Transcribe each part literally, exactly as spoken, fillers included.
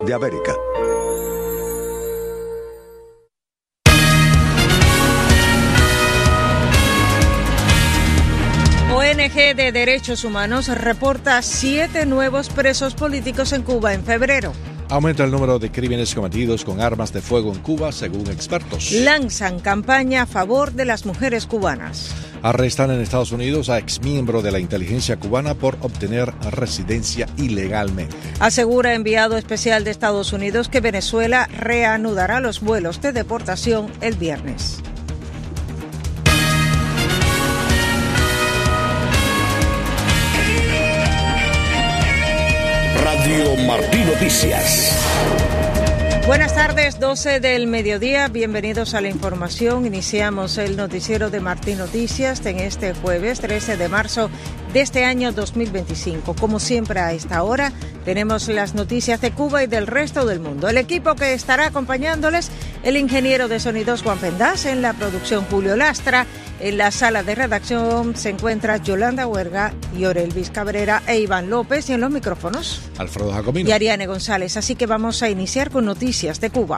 de América. O N G de Derechos Humanos reporta siete nuevos presos políticos en Cuba en febrero. Aumenta el número de crímenes cometidos con armas de fuego en Cuba, según expertos. Lanzan campaña a favor de las mujeres cubanas. Arrestan en Estados Unidos a exmiembro de la inteligencia cubana por obtener residencia ilegalmente. Asegura enviado especial de Estados Unidos que Venezuela reanudará los vuelos de deportación el viernes. Radio Martí Noticias. Buenas tardes, doce del mediodía. Bienvenidos a la información. Iniciamos el noticiero de Martí Noticias en este jueves trece de marzo de este año dos mil veinticinco. Como siempre a esta hora tenemos las noticias de Cuba y del resto del mundo. El equipo que estará acompañándoles, el ingeniero de sonidos Juan Pendaz, en la producción Julio Lastra. En la sala de redacción se encuentra Yolanda Huerga, Yorelvis Cabrera e Iván López, y en los micrófonos Alfredo Jacomino y Ariane González. Así que vamos a iniciar con noticias de Cuba.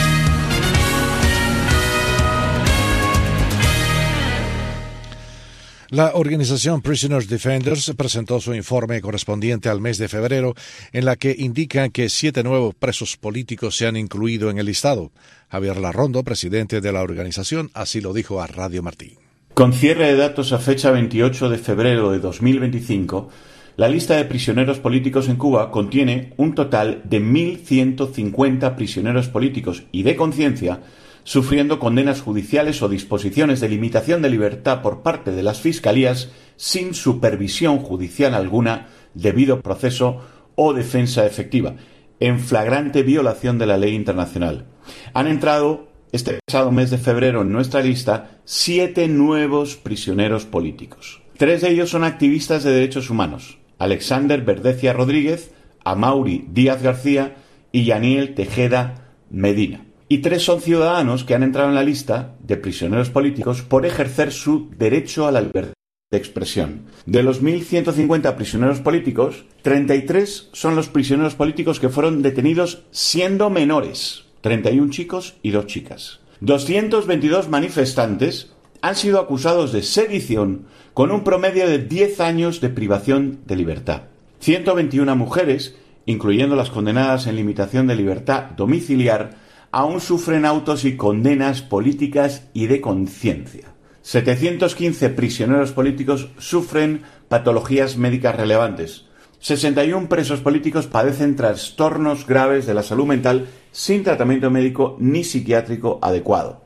La organización Prisoners Defenders presentó su informe correspondiente al mes de febrero, en la que indican que siete nuevos presos políticos se han incluido en el listado. Javier Larrondo, presidente de la organización, así lo dijo a Radio Martí. Con cierre de datos a fecha veintiocho de febrero de dos mil veinticinco, la lista de prisioneros políticos en Cuba contiene un total de mil ciento cincuenta prisioneros políticos y de conciencia sufriendo condenas judiciales o disposiciones de limitación de libertad por parte de las fiscalías sin supervisión judicial alguna, debido proceso o defensa efectiva, en flagrante violación de la ley internacional. Han entrado este pasado mes de febrero en nuestra lista siete nuevos prisioneros políticos. Tres de ellos son activistas de derechos humanos: Alexander Verdecia Rodríguez, Amaury Díaz García y Yaniel Tejeda Medina. Y tres son ciudadanos que han entrado en la lista de prisioneros políticos por ejercer su derecho a la libertad de expresión. De los mil ciento cincuenta prisioneros políticos, treinta y tres son los prisioneros políticos que fueron detenidos siendo menores, treinta y uno chicos y dos chicas. doscientos veintidós manifestantes han sido acusados de sedición con un promedio de diez años de privación de libertad. ciento veintiuna mujeres, incluyendo las condenadas en limitación de libertad domiciliar, aún sufren autos y condenas políticas y de conciencia. setecientos quince prisioneros políticos sufren patologías médicas relevantes. sesenta y uno presos políticos padecen trastornos graves de la salud mental sin tratamiento médico ni psiquiátrico adecuado.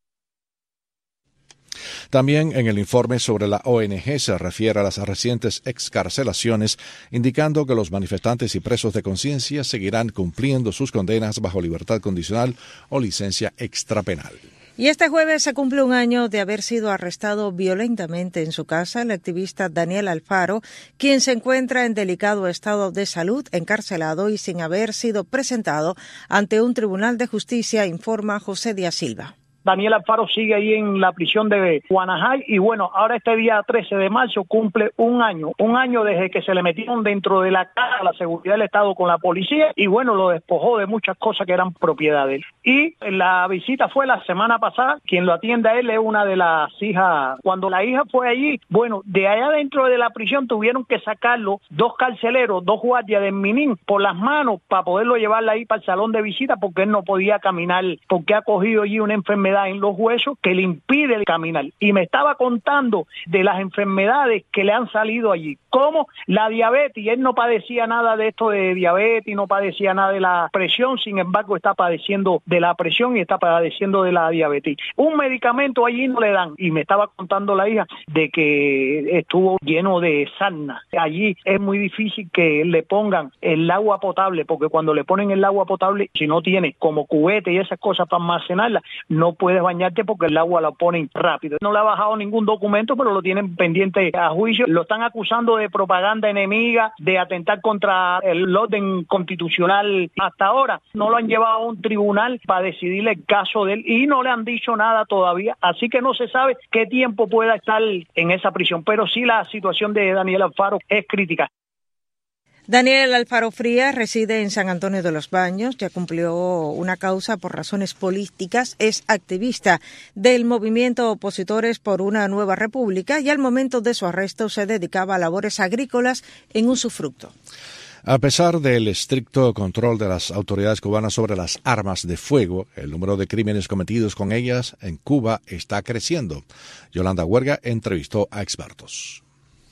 También en el informe sobre la O N G se refiere a las recientes excarcelaciones, indicando que los manifestantes y presos de conciencia seguirán cumpliendo sus condenas bajo libertad condicional o licencia extrapenal. Y este jueves se cumple un año de haber sido arrestado violentamente en su casa el activista Daniel Alfaro, quien se encuentra en delicado estado de salud, encarcelado y sin haber sido presentado ante un tribunal de justicia, informa José Díaz Silva. Daniel Alfaro sigue ahí en la prisión de Guanajay y bueno, ahora este día trece de marzo cumple un año, un año desde que se le metieron dentro de la casa la seguridad del Estado con la policía y bueno, lo despojó de muchas cosas que eran propiedad de él. Y la visita fue la semana pasada, quien lo atiende a él es una de las hijas. Cuando la hija fue allí, bueno, de allá dentro de la prisión tuvieron que sacarlo dos carceleros, dos guardias de Minin por las manos para poderlo llevarla ahí para el salón de visita porque él no podía caminar, porque ha cogido allí una enfermedad en los huesos que le impide caminar. Y me estaba contando de las enfermedades que le han salido allí, como la diabetes. Él no padecía nada de esto de diabetes, no padecía nada de la presión, sin embargo está padeciendo de la presión y está padeciendo de la diabetes. Un medicamento allí no le dan. Y me estaba contando la hija de que estuvo lleno de sarna. Allí es muy difícil que le pongan el agua potable, porque cuando le ponen el agua potable, si no tiene como cubete y esas cosas para almacenarla, no puedes bañarte porque el agua la ponen rápido. No le ha bajado ningún documento, pero lo tienen pendiente a juicio. Lo están acusando de propaganda enemiga, de atentar contra el orden constitucional. Hasta ahora no lo han llevado a un tribunal para decidirle el caso de él y no le han dicho nada todavía, así que no se sabe qué tiempo pueda estar en esa prisión, pero sí la situación de Daniel Alfaro es crítica. Daniel Alfaro Frías reside en San Antonio de los Baños, ya cumplió una causa por razones políticas, es activista del movimiento Opositores por una Nueva República y al momento de su arresto se dedicaba a labores agrícolas en usufructo. A pesar del estricto control de las autoridades cubanas sobre las armas de fuego, el número de crímenes cometidos con ellas en Cuba está creciendo. Yolanda Huerga entrevistó a expertos.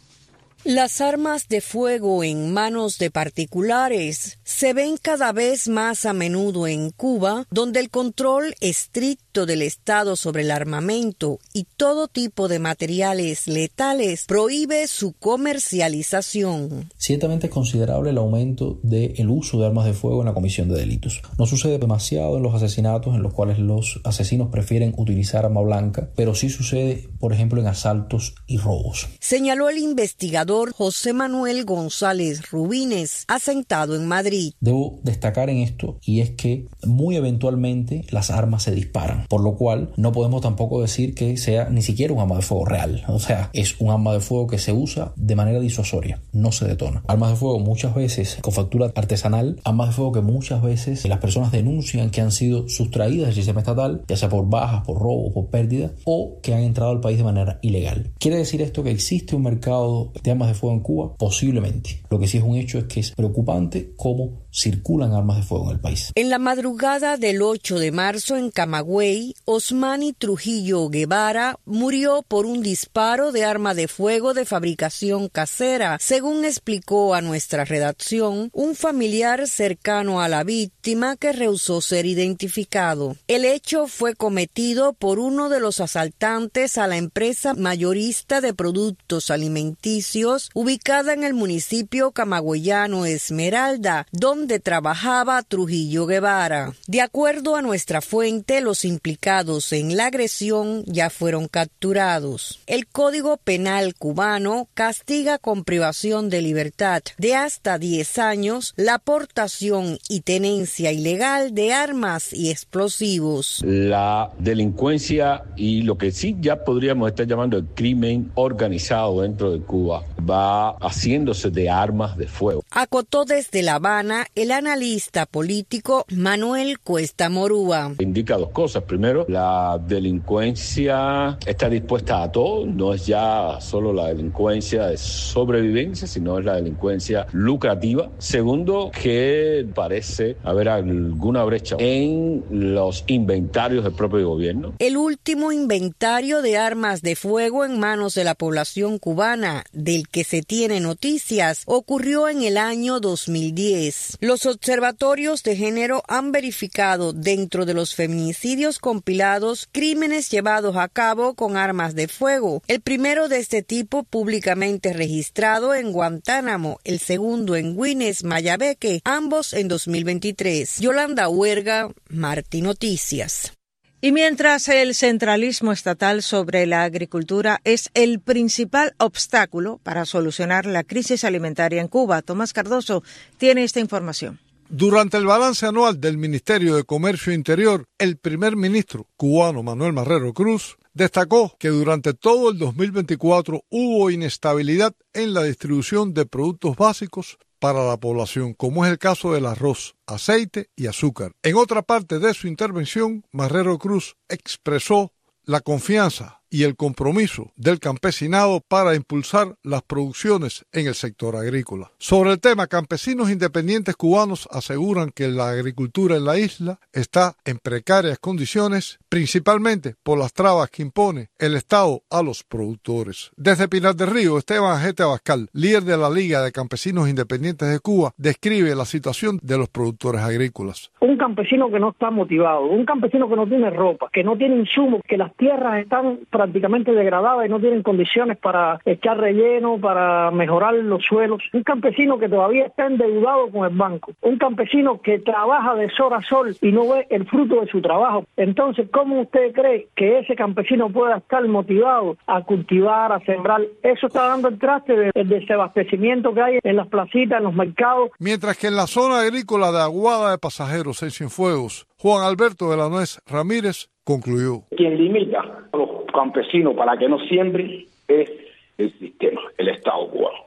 Las armas de fuego en manos de particulares se ven cada vez más a menudo en Cuba, donde el control estricto del Estado sobre el armamento y todo tipo de materiales letales prohíbe su comercialización. Ciertamente es considerable el aumento del uso de armas de fuego en la comisión de delitos. No sucede demasiado en los asesinatos en los cuales los asesinos prefieren utilizar arma blanca, pero sí sucede, por ejemplo, en asaltos y robos. Señaló el investigador José Manuel González Rubínez, asentado en Madrid. Debo destacar en esto, y es que muy eventualmente las armas se disparan, por lo cual no podemos tampoco decir que sea ni siquiera un arma de fuego real. O sea, es un arma de fuego que se usa de manera disuasoria, no se detona. Armas de fuego muchas veces con factura artesanal, armas de fuego que muchas veces las personas denuncian que han sido sustraídas del sistema estatal, ya sea por bajas, por robo, por pérdida, o que han entrado al país de manera ilegal. ¿Quiere decir esto que existe un mercado de armas de fuego en Cuba? Posiblemente. Lo que sí es un hecho es que es preocupante cómo circulan armas de fuego en el país. En la madrugada del ocho de marzo en Camagüey, Osmani Trujillo Guevara murió por un disparo de arma de fuego de fabricación casera, según explicó a nuestra redacción un familiar cercano a la víctima que rehusó ser identificado. El hecho fue cometido por uno de los asaltantes a la empresa mayorista de productos alimenticios ubicada en el municipio camagüeyano Esmeralda, donde trabajaba Trujillo Guevara. De acuerdo a nuestra fuente, los implicados en la agresión ya fueron capturados. El Código Penal cubano castiga con privación de libertad de hasta diez años la aportación y tenencia ilegal de armas y explosivos. La delincuencia y lo que sí ya podríamos estar llamando el crimen organizado dentro de Cuba va haciéndose de armas de fuego. Acotó desde La Habana el analista político Manuel Cuesta Morúa. Indica dos cosas. Primero, la delincuencia está dispuesta a todo. No es ya solo la delincuencia de sobrevivencia, sino es la delincuencia lucrativa. Segundo, que parece haber alguna brecha en los inventarios del propio gobierno. El último inventario de armas de fuego en manos de la población cubana, del que se tiene noticias, ocurrió en el año dos mil diez. Los observatorios de género han verificado dentro de los feminicidios compilados crímenes llevados a cabo con armas de fuego. El primero de este tipo públicamente registrado en Guantánamo, el segundo en Güines, Mayabeque, ambos en dos mil veintitrés. Yolanda Huerga, Martí Noticias. Y mientras el centralismo estatal sobre la agricultura es el principal obstáculo para solucionar la crisis alimentaria en Cuba, Tomás Cardoso tiene esta información. Durante el balance anual del Ministerio de Comercio Interior, el primer ministro cubano Manuel Marrero Cruz destacó que durante todo el dos mil veinticuatro hubo inestabilidad en la distribución de productos básicos para la población, como es el caso del arroz, aceite y azúcar. En otra parte de su intervención, Marrero Cruz expresó la confianza y el compromiso del campesinado para impulsar las producciones en el sector agrícola. Sobre el tema, campesinos independientes cubanos aseguran que la agricultura en la isla está en precarias condiciones, principalmente por las trabas que impone el Estado a los productores. Desde Pinar del Río, Esteban Ajete Abascal, líder de la Liga de Campesinos Independientes de Cuba, describe la situación de los productores agrícolas. Un campesino que no está motivado, un campesino que no tiene ropa, que no tiene insumos, que las tierras están prácticamente degradadas y no tienen condiciones para echar relleno, para mejorar los suelos. Un campesino que todavía está endeudado con el banco. Un campesino que trabaja de sol a sol y no ve el fruto de su trabajo. Entonces, ¿cómo usted cree que ese campesino pueda estar motivado a cultivar, a sembrar? Eso está dando el traste del desabastecimiento que hay en las placitas, en los mercados. Mientras que en la zona agrícola de Aguada de Pasajeros, en Cienfuegos, Juan Alberto de la Nuez Ramírez concluyó. Quien limita a los campesinos para que no siembren es el sistema, el Estado cubano.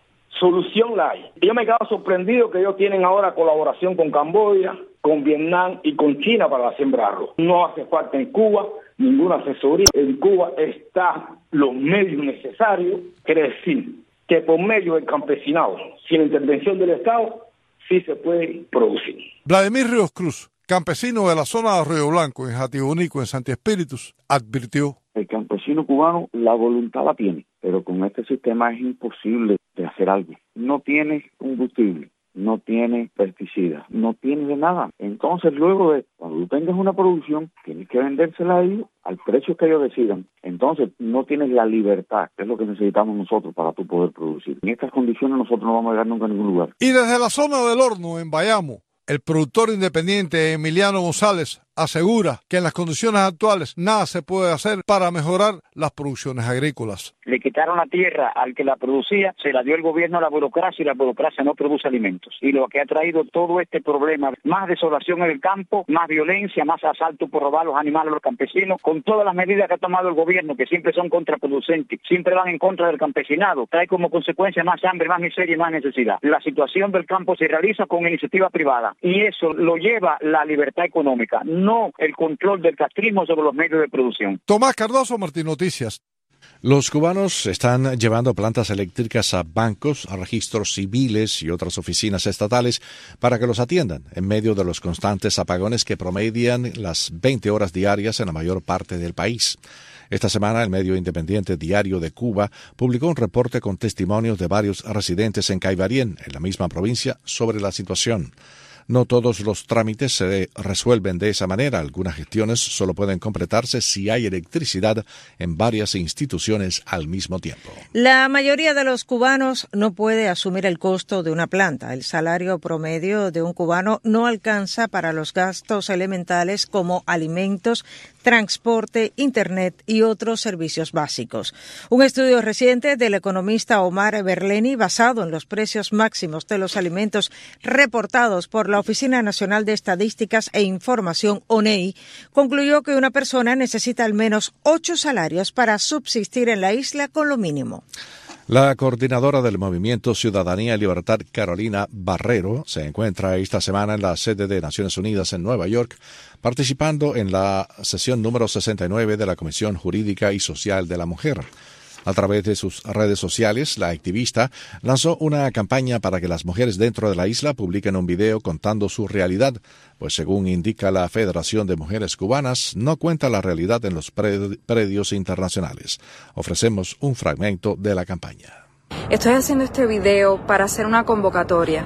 solución la hay. Yo me he quedado sorprendido que ellos tienen ahora colaboración con Camboya, con Vietnam y con China para la siembra de arroz. No hace falta en Cuba ninguna asesoría. En Cuba están los medios necesarios, quiere decir que por medio del campesinado, sin la intervención del Estado, sí se puede producir. Vladimir Ríos Cruz, campesino de la zona de Arroyo Blanco, en Jatibonico, en Santi Espíritus, advirtió: el campesino cubano la voluntad la tiene, pero con este sistema es imposible de hacer algo. No tiene combustible, no tiene pesticidas, no tiene de nada. Entonces, luego de cuando tú tengas una producción, tienes que vendérsela a ellos al precio que ellos decidan. Entonces, no tienes la libertad, que es lo que necesitamos nosotros para tú poder producir. En estas condiciones nosotros no vamos a llegar nunca a ningún lugar. Y desde la zona del Horno, en Bayamo, el productor independiente Emiliano González asegura que en las condiciones actuales nada se puede hacer para mejorar las producciones agrícolas. Le quitaron la tierra al que la producía, se la dio el gobierno a la burocracia y la burocracia no produce alimentos. Y lo que ha traído todo este problema, más desolación en el campo, más violencia, más asalto por robar los animales a los campesinos, con todas las medidas que ha tomado el gobierno, que siempre son contraproducentes, siempre van en contra del campesinado, trae como consecuencia más hambre, más miseria y más necesidad. La situación del campo se realiza con iniciativa privada y eso lo lleva la libertad económica, no el control del castrismo sobre los medios de producción. Tomás Cardoso, Martín Noticias. Los cubanos están llevando plantas eléctricas a bancos, a registros civiles y otras oficinas estatales para que los atiendan en medio de los constantes apagones que promedian las veinte horas diarias en la mayor parte del país. Esta semana, el medio independiente Diario de Cuba publicó un reporte con testimonios de varios residentes en Caibarien, en la misma provincia, sobre la situación. No todos los trámites se resuelven de esa manera. Algunas gestiones solo pueden completarse si hay electricidad en varias instituciones al mismo tiempo. La mayoría de los cubanos no puede asumir el costo de una planta. El salario promedio de un cubano no alcanza para los gastos elementales como alimentos, transporte, internet y otros servicios básicos. Un estudio reciente del economista Omar Berleni, basado en los precios máximos de los alimentos reportados por la Oficina Nacional de Estadísticas e Información, O N E I, concluyó que una persona necesita al menos ocho salarios para subsistir en la isla con lo mínimo. La coordinadora del Movimiento Ciudadanía y Libertad, Carolina Barrero, se encuentra esta semana en la sede de Naciones Unidas en Nueva York, participando en la sesión número sesenta y nueve de la Comisión Jurídica y Social de la Mujer. A través de sus redes sociales, la activista lanzó una campaña para que las mujeres dentro de la isla publiquen un video contando su realidad, pues según indica la Federación de Mujeres Cubanas, no cuenta la realidad en los predios internacionales. Ofrecemos un fragmento de la campaña. Estoy haciendo este video para hacer una convocatoria.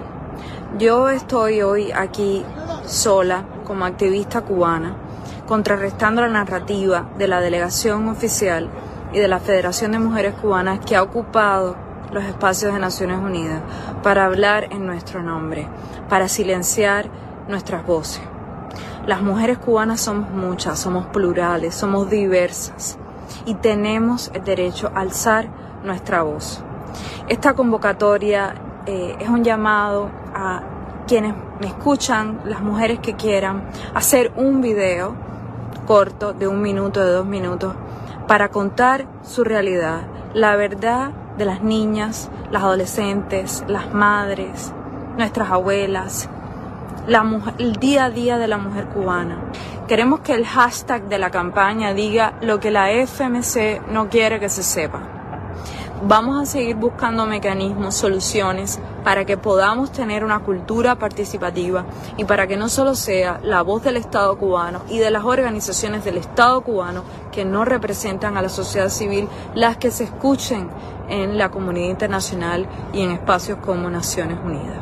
Yo estoy hoy aquí sola como activista cubana, contrarrestando la narrativa de la delegación oficial y de la Federación de Mujeres Cubanas que ha ocupado los espacios de Naciones Unidas para hablar en nuestro nombre, para silenciar nuestras voces. Las mujeres cubanas somos muchas, somos plurales, somos diversas y tenemos el derecho a alzar nuestra voz. Esta convocatoria eh, es un llamado a quienes me escuchan, las mujeres que quieran, hacer un video corto de un minuto, de dos minutos, para contar su realidad, la verdad de las niñas, las adolescentes, las madres, nuestras abuelas, la mujer, el día a día de la mujer cubana. Queremos que el hashtag de la campaña diga lo que la F M C no quiere que se sepa. Vamos a seguir buscando mecanismos, soluciones para que podamos tener una cultura participativa y para que no solo sea la voz del Estado cubano y de las organizaciones del Estado cubano que no representan a la sociedad civil las que se escuchen en la comunidad internacional y en espacios como Naciones Unidas.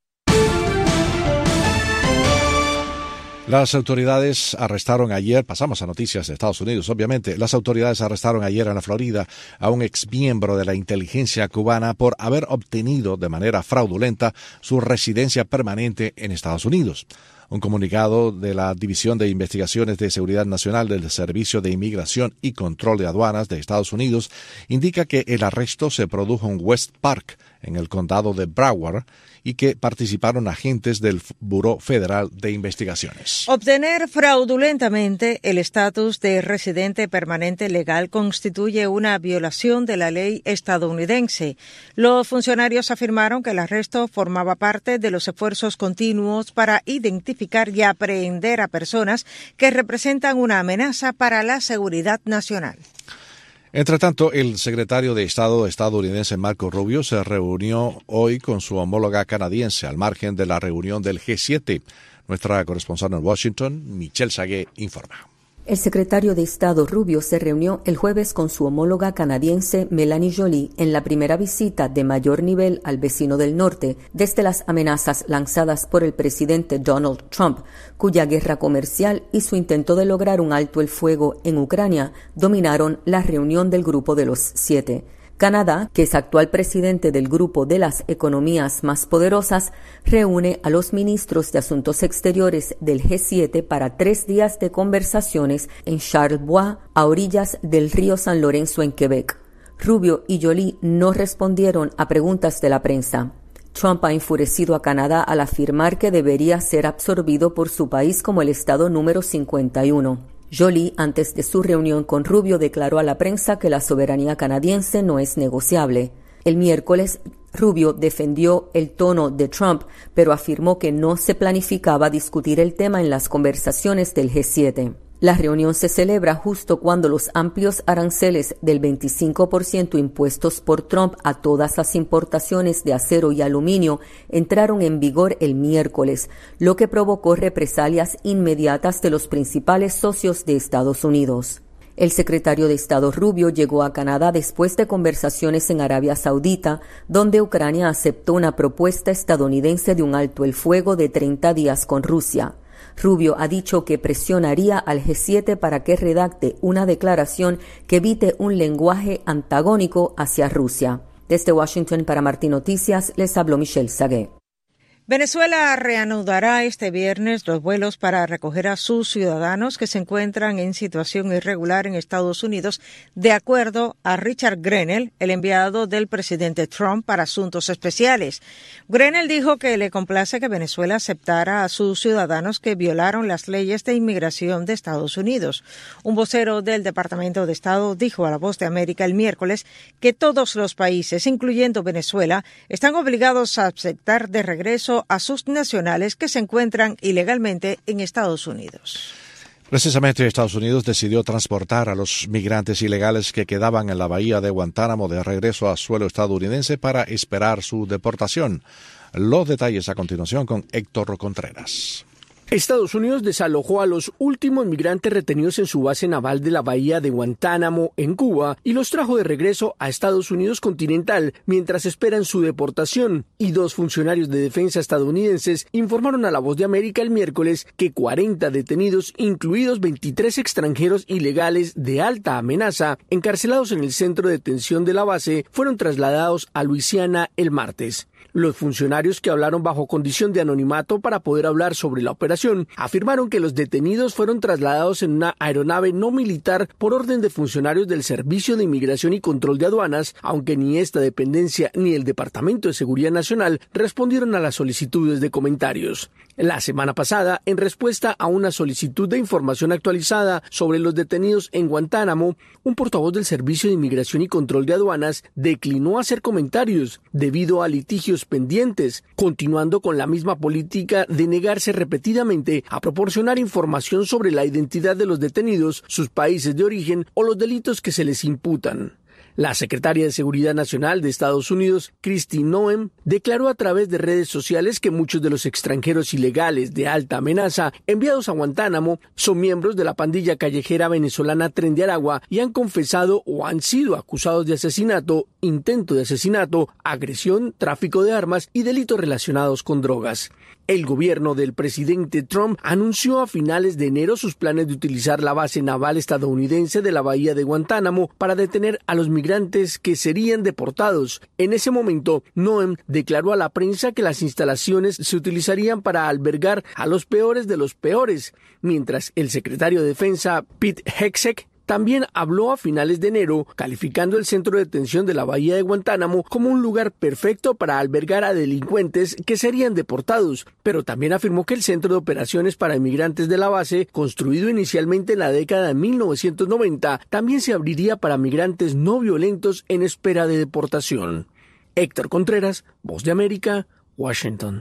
Las autoridades arrestaron ayer, pasamos a noticias de Estados Unidos, obviamente, las autoridades arrestaron ayer en la Florida a un exmiembro de la inteligencia cubana por haber obtenido de manera fraudulenta su residencia permanente en Estados Unidos. Un comunicado de la División de Investigaciones de Seguridad Nacional del Servicio de Inmigración y Control de Aduanas de Estados Unidos indica que el arresto se produjo en West Park, en el condado de Broward, y que participaron agentes del Buró Federal de Investigaciones. Obtener fraudulentamente el estatus de residente permanente legal constituye una violación de la ley estadounidense. Los funcionarios afirmaron que el arresto formaba parte de los esfuerzos continuos para identificar y aprehender a personas que representan una amenaza para la seguridad nacional. Entre tanto, el secretario de Estado estadounidense Marco Rubio se reunió hoy con su homóloga canadiense al margen de la reunión del G siete. Nuestra corresponsal en Washington, Michelle Sagué, informa. El secretario de Estado Rubio se reunió el jueves con su homóloga canadiense Melanie Joly en la primera visita de mayor nivel al vecino del norte desde las amenazas lanzadas por el presidente Donald Trump, cuya guerra comercial y su intento de lograr un alto el fuego en Ucrania dominaron la reunión del Grupo de los Siete. Canadá, que es actual presidente del Grupo de las Economías Más Poderosas, reúne a los ministros de Asuntos Exteriores del G siete para tres días de conversaciones en Charlevoix, a orillas del río San Lorenzo en Quebec. Rubio y Joly no respondieron a preguntas de la prensa. Trump ha enfurecido a Canadá al afirmar que debería ser absorbido por su país como el estado número cincuenta y uno. Joly, antes de su reunión con Rubio, declaró a la prensa que la soberanía canadiense no es negociable. El miércoles, Rubio defendió el tono de Trump, pero afirmó que no se planificaba discutir el tema en las conversaciones del G siete. La reunión se celebra justo cuando los amplios aranceles del veinticinco por ciento impuestos por Trump a todas las importaciones de acero y aluminio entraron en vigor el miércoles, lo que provocó represalias inmediatas de los principales socios de Estados Unidos. El secretario de Estado Rubio llegó a Canadá después de conversaciones en Arabia Saudita, donde Ucrania aceptó una propuesta estadounidense de un alto el fuego de treinta días con Rusia. Rubio ha dicho que presionaría al G siete para que redacte una declaración que evite un lenguaje antagónico hacia Rusia. Desde Washington para Martín Noticias, les habló Michelle Sagué. Venezuela reanudará este viernes los vuelos para recoger a sus ciudadanos que se encuentran en situación irregular en Estados Unidos, de acuerdo a Richard Grenell, el enviado del presidente Trump para asuntos especiales. Grenell dijo que le complace que Venezuela aceptara a sus ciudadanos que violaron las leyes de inmigración de Estados Unidos. Un vocero del Departamento de Estado dijo a La Voz de América el miércoles que todos los países, incluyendo Venezuela, están obligados a aceptar de regreso a sus nacionales que se encuentran ilegalmente en Estados Unidos. Precisamente Estados Unidos decidió transportar a los migrantes ilegales que quedaban en la bahía de Guantánamo de regreso a suelo estadounidense para esperar su deportación. Los detalles a continuación con Héctor Contreras. Estados Unidos desalojó a los últimos migrantes retenidos en su base naval de la bahía de Guantánamo, en Cuba, y los trajo de regreso a Estados Unidos continental mientras esperan su deportación. Y dos funcionarios de defensa estadounidenses informaron a La Voz de América el miércoles que cuarenta detenidos, incluidos veintitrés extranjeros ilegales de alta amenaza, encarcelados en el centro de detención de la base, fueron trasladados a Luisiana el martes. Los funcionarios, que hablaron bajo condición de anonimato para poder hablar sobre la operación, afirmaron que los detenidos fueron trasladados en una aeronave no militar por orden de funcionarios del Servicio de Inmigración y Control de Aduanas, aunque ni esta dependencia ni el Departamento de Seguridad Nacional respondieron a las solicitudes de comentarios. La semana pasada, en respuesta a una solicitud de información actualizada sobre los detenidos en Guantánamo, un portavoz del Servicio de Inmigración y Control de Aduanas declinó hacer comentarios debido a litigios pendientes, continuando con la misma política de negarse repetidamente a proporcionar información sobre la identidad de los detenidos, sus países de origen o los delitos que se les imputan. La secretaria de Seguridad Nacional de Estados Unidos, Kristi Noem, declaró a través de redes sociales que muchos de los extranjeros ilegales de alta amenaza enviados a Guantánamo son miembros de la pandilla callejera venezolana Tren de Aragua y han confesado o han sido acusados de asesinato, intento de asesinato, agresión, tráfico de armas y delitos relacionados con drogas. El gobierno del presidente Trump anunció a finales de enero sus planes de utilizar la base naval estadounidense de la bahía de Guantánamo para detener a los migrantes que serían deportados. En ese momento, Noem declaró a la prensa que las instalaciones se utilizarían para albergar a los peores de los peores, mientras el secretario de Defensa, Pete Hegseth, también habló a finales de enero, calificando el centro de detención de la bahía de Guantánamo como un lugar perfecto para albergar a delincuentes que serían deportados, pero también afirmó que el centro de operaciones para inmigrantes de la base, construido inicialmente en la década de mil novecientos noventa, también se abriría para migrantes no violentos en espera de deportación. Héctor Contreras, Voz de América, Washington.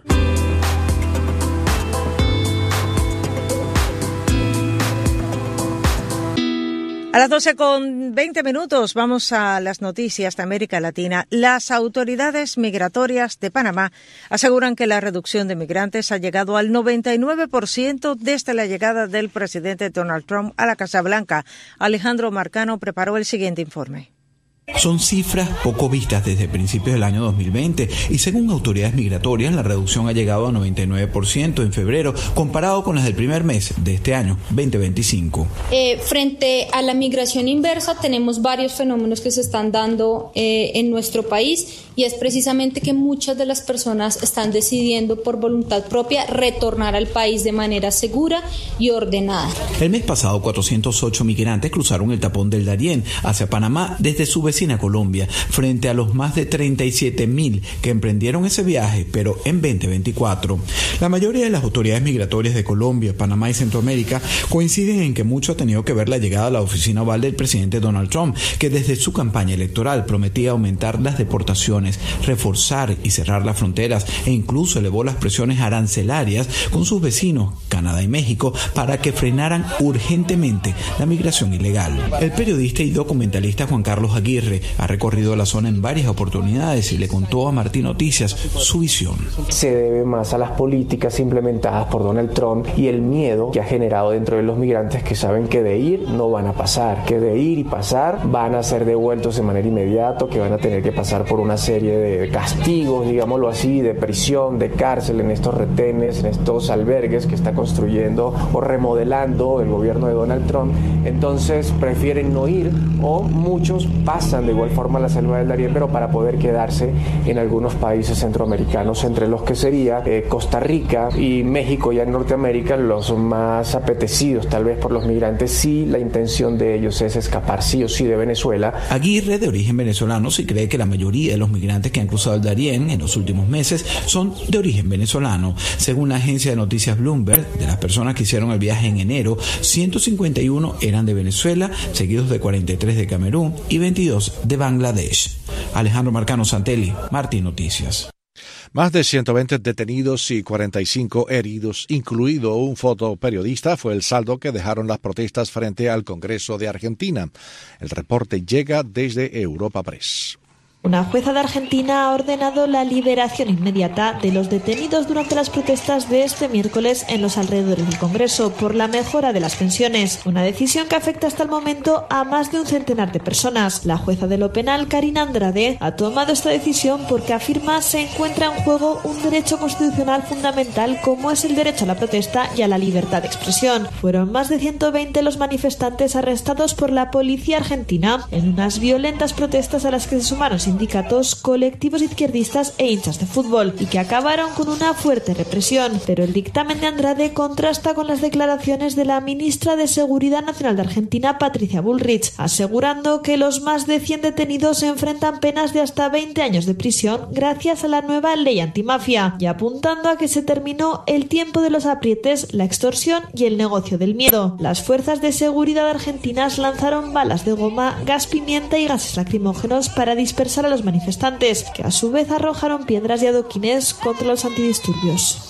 A las doce con veinte minutos vamos a las noticias de América Latina. Las autoridades migratorias de Panamá aseguran que la reducción de migrantes ha llegado al noventa y nueve por ciento desde la llegada del presidente Donald Trump a la Casa Blanca. Alejandro Marcano preparó el siguiente informe. Son cifras poco vistas desde principios del año dos mil veinte y según autoridades migratorias la reducción ha llegado a noventa y nueve por ciento en febrero comparado con las del primer mes de este año veinte veinticinco. Eh, frente a la migración inversa tenemos varios fenómenos que se están dando eh, en nuestro país y es precisamente que muchas de las personas están decidiendo por voluntad propia retornar al país de manera segura y ordenada. El mes pasado cuatrocientos ocho migrantes cruzaron el tapón del Darién hacia Panamá desde su vecina Colombia, frente a los más de treinta y siete mil que emprendieron ese viaje, pero en veinte veinticuatro. La mayoría de las autoridades migratorias de Colombia, Panamá y Centroamérica coinciden en que mucho ha tenido que ver la llegada a la oficina oval del presidente Donald Trump, que desde su campaña electoral prometía aumentar las deportaciones, reforzar y cerrar las fronteras e incluso elevó las presiones arancelarias con sus vecinos, Canadá y México, para que frenaran urgentemente la migración ilegal. El periodista y documentalista Juan Carlos Aguirre ha recorrido la zona en varias oportunidades y le contó a Martín Noticias su visión. Se debe más a las políticas implementadas por Donald Trump y el miedo que ha generado dentro de los migrantes que saben que de ir no van a pasar, que de ir y pasar van a ser devueltos de manera inmediata, que van a tener que pasar por una serie de castigos, digámoslo así, de prisión, de cárcel en estos retenes, en estos albergues que está construyendo o remodelando el gobierno de Donald Trump. Entonces prefieren no ir o muchos pasan de igual forma la selva del Darién, pero para poder quedarse en algunos países centroamericanos, entre los que sería eh, Costa Rica y México, ya en Norteamérica, los más apetecidos tal vez por los migrantes, si la intención de ellos es escapar sí o sí de Venezuela. Aguirre, de origen venezolano, sí cree que la mayoría de los migrantes que han cruzado el Darién en los últimos meses son de origen venezolano. Según la agencia de noticias Bloomberg, de las personas que hicieron el viaje en enero, ciento cincuenta y uno eran de Venezuela, seguidos de cuarenta y tres de Camerún y veintidós de Bangladesh. Alejandro Marcano Santelli, Martín Noticias. Más de ciento veinte detenidos y cuarenta y cinco heridos, incluido un fotoperiodista, fue el saldo que dejaron las protestas frente al Congreso de Argentina. El reporte llega desde Europa Press. Una jueza de Argentina ha ordenado la liberación inmediata de los detenidos durante las protestas de este miércoles en los alrededores del Congreso por la mejora de las pensiones, una decisión que afecta hasta el momento a más de un centenar de personas. La jueza de lo penal, Karina Andrade, ha tomado esta decisión porque afirma se encuentra en juego un derecho constitucional fundamental como es el derecho a la protesta y a la libertad de expresión. Fueron más de ciento veinte los manifestantes arrestados por la policía argentina en unas violentas protestas a las que se sumaron sindicatos, colectivos izquierdistas e hinchas de fútbol, y que acabaron con una fuerte represión. Pero el dictamen de Andrade contrasta con las declaraciones de la ministra de Seguridad Nacional de Argentina, Patricia Bullrich, asegurando que los más de cien detenidos se enfrentan penas de hasta veinte años de prisión gracias a la nueva ley antimafia, y apuntando a que se terminó el tiempo de los aprietes, la extorsión y el negocio del miedo. Las fuerzas de seguridad argentinas lanzaron balas de goma, gas pimienta y gases lacrimógenos para dispersar a los manifestantes, que a su vez arrojaron piedras y adoquines contra los antidisturbios.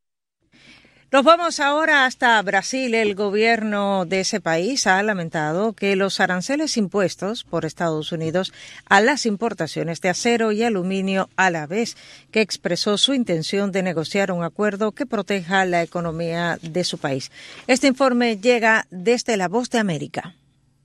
Nos vamos ahora hasta Brasil. El gobierno de ese país ha lamentado que los aranceles impuestos por Estados Unidos a las importaciones de acero y aluminio, a la vez que expresó su intención de negociar un acuerdo que proteja la economía de su país. Este informe llega desde La Voz de América.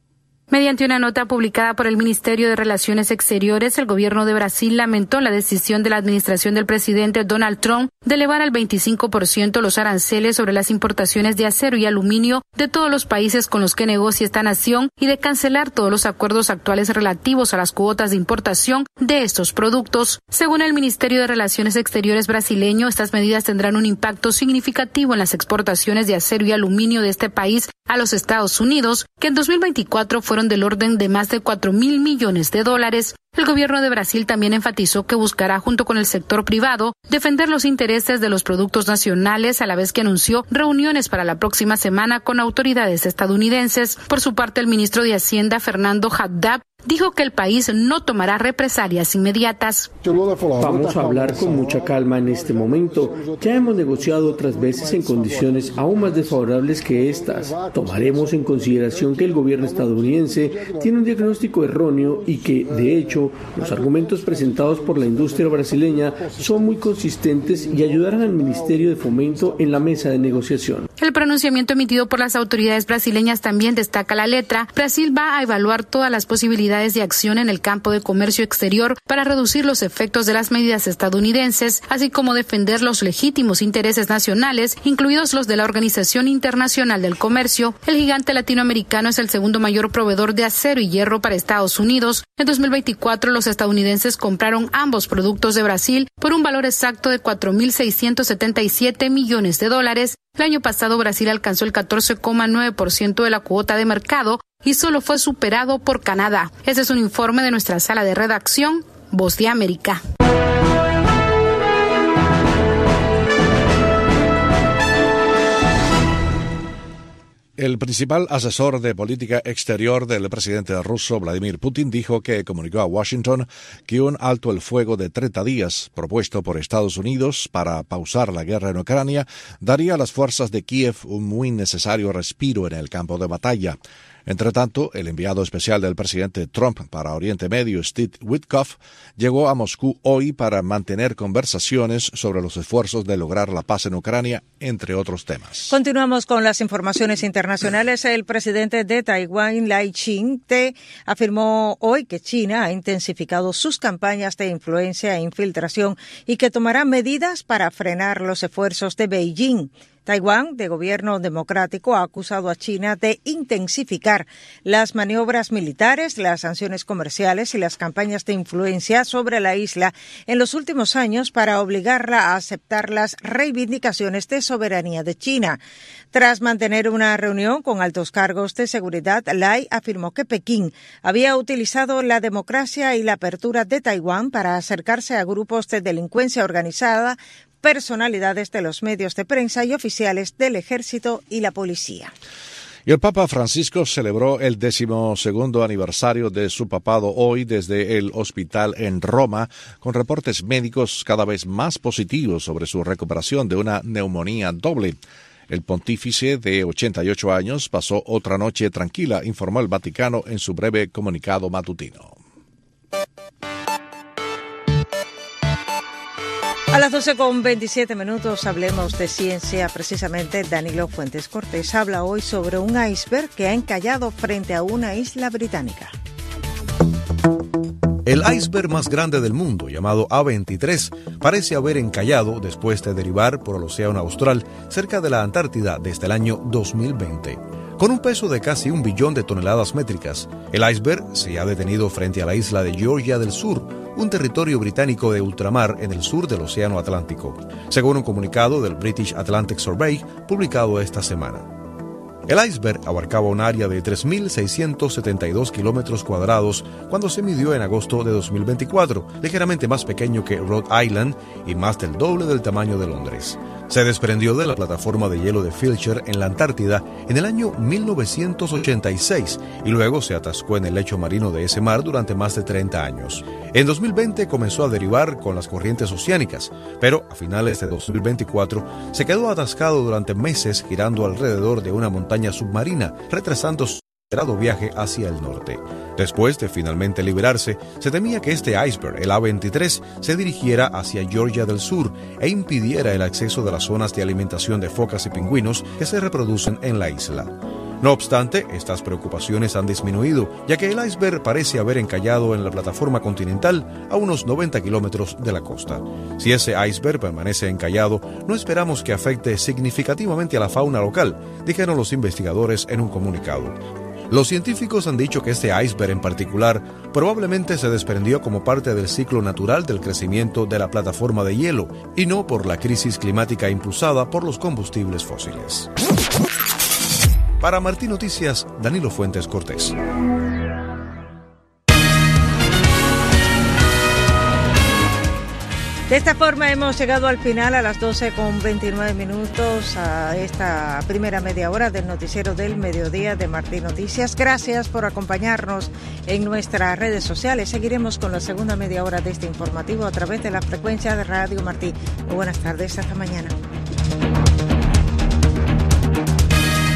Mediante una nota publicada por el Ministerio de Relaciones Exteriores, el gobierno de Brasil lamentó la decisión de la administración del presidente Donald Trump de elevar al veinticinco por ciento los aranceles sobre las importaciones de acero y aluminio de todos los países con los que negocia esta nación y de cancelar todos los acuerdos actuales relativos a las cuotas de importación de estos productos. Según el Ministerio de Relaciones Exteriores brasileño, estas medidas tendrán un impacto significativo en las exportaciones de acero y aluminio de este país a los Estados Unidos, que en dos mil veinticuatro fueron del orden de más de cuatro mil millones de dólares. El gobierno de Brasil también enfatizó que buscará, junto con el sector privado, defender los intereses de los productos nacionales, a la vez que anunció reuniones para la próxima semana con autoridades estadounidenses. Por su parte, el ministro de Hacienda, Fernando Haddad, dijo que el país no tomará represalias inmediatas. Vamos a hablar con mucha calma en este momento. Ya hemos negociado otras veces en condiciones aún más desfavorables que estas. Tomaremos en consideración que el gobierno estadounidense tiene un diagnóstico erróneo y que, de hecho, los argumentos presentados por la industria brasileña son muy consistentes y ayudarán al Ministerio de Fomento en la mesa de negociación. El pronunciamiento emitido por las autoridades brasileñas también destaca la letra. Brasil va a evaluar todas las posibilidades de acción en el campo de comercio exterior para reducir los efectos de las medidas estadounidenses, así como defender los legítimos intereses nacionales, incluidos los de la Organización Internacional del Comercio. El gigante latinoamericano es el segundo mayor proveedor de acero y hierro para Estados Unidos. En dos mil veinticuatro, los estadounidenses compraron ambos productos de Brasil por un valor exacto de cuatro mil seiscientos setenta y siete millones de dólares. El año pasado, Brasil alcanzó el catorce coma nueve por ciento de la cuota de mercado y solo fue superado por Canadá. Ese es un informe de nuestra sala de redacción, Voz de América. El principal asesor de política exterior del presidente ruso Vladimir Putin dijo que comunicó a Washington que un alto el fuego de treinta días propuesto por Estados Unidos para pausar la guerra en Ucrania daría a las fuerzas de Kiev un muy necesario respiro en el campo de batalla. Entre tanto, el enviado especial del presidente Trump para Oriente Medio, Steve Witkoff, llegó a Moscú hoy para mantener conversaciones sobre los esfuerzos de lograr la paz en Ucrania, entre otros temas. Continuamos con las informaciones internacionales. El presidente de Taiwán, Lai Ching-te, afirmó hoy que China ha intensificado sus campañas de influencia e infiltración y que tomará medidas para frenar los esfuerzos de Beijing. Taiwán, de gobierno democrático, ha acusado a China de intensificar las maniobras militares, las sanciones comerciales y las campañas de influencia sobre la isla en los últimos años para obligarla a aceptar las reivindicaciones de soberanía de China. Tras mantener una reunión con altos cargos de seguridad, Lai afirmó que Pekín había utilizado la democracia y la apertura de Taiwán para acercarse a grupos de delincuencia organizada, personalidades de los medios de prensa y oficiales del ejército y la policía. Y el Papa Francisco celebró el decimosegundo aniversario de su papado hoy desde el hospital en Roma, con reportes médicos cada vez más positivos sobre su recuperación de una neumonía doble. El pontífice de ochenta y ocho años pasó otra noche tranquila, informó el Vaticano en su breve comunicado matutino. A las doce con veintisiete minutos hablemos de ciencia. Precisamente Danilo Fuentes Cortés habla hoy sobre un iceberg que ha encallado frente a una isla británica. El iceberg más grande del mundo, llamado A veintitrés, parece haber encallado después de derivar por el océano austral cerca de la Antártida desde el año dos mil veinte. Con un peso de casi un billón de toneladas métricas, el iceberg se ha detenido frente a la isla de Georgia del Sur, un territorio británico de ultramar en el sur del Océano Atlántico, según un comunicado del British Atlantic Survey publicado esta semana. El iceberg abarcaba un área de tres mil seiscientos setenta y dos kilómetros cuadrados cuando se midió en agosto de dos mil veinticuatro, ligeramente más pequeño que Rhode Island y más del doble del tamaño de Londres. Se desprendió de la plataforma de hielo de Filcher en la Antártida en el año mil novecientos ochenta y seis y luego se atascó en el lecho marino de ese mar durante más de treinta años. En dos mil veinte comenzó a derivar con las corrientes oceánicas, pero a finales de dos mil veinticuatro se quedó atascado durante meses girando alrededor de una montaña submarina, retrasando su esperado viaje hacia el norte. Después de finalmente liberarse, se temía que este iceberg, el A veintitrés, se dirigiera hacia Georgia del Sur e impidiera el acceso de las zonas de alimentación de focas y pingüinos que se reproducen en la isla. No obstante, estas preocupaciones han disminuido, ya que el iceberg parece haber encallado en la plataforma continental a unos noventa kilómetros de la costa. Si ese iceberg permanece encallado, no esperamos que afecte significativamente a la fauna local, dijeron los investigadores en un comunicado. Los científicos han dicho que este iceberg en particular probablemente se desprendió como parte del ciclo natural del crecimiento de la plataforma de hielo y no por la crisis climática impulsada por los combustibles fósiles. Para Martín Noticias, Danilo Fuentes Cortés. De esta forma hemos llegado al final a las doce con veintinueve minutos a esta primera media hora del noticiero del mediodía de Martín Noticias. Gracias por acompañarnos en nuestras redes sociales. Seguiremos con la segunda media hora de este informativo a través de la frecuencia de Radio Martí. Muy buenas tardes, hasta mañana.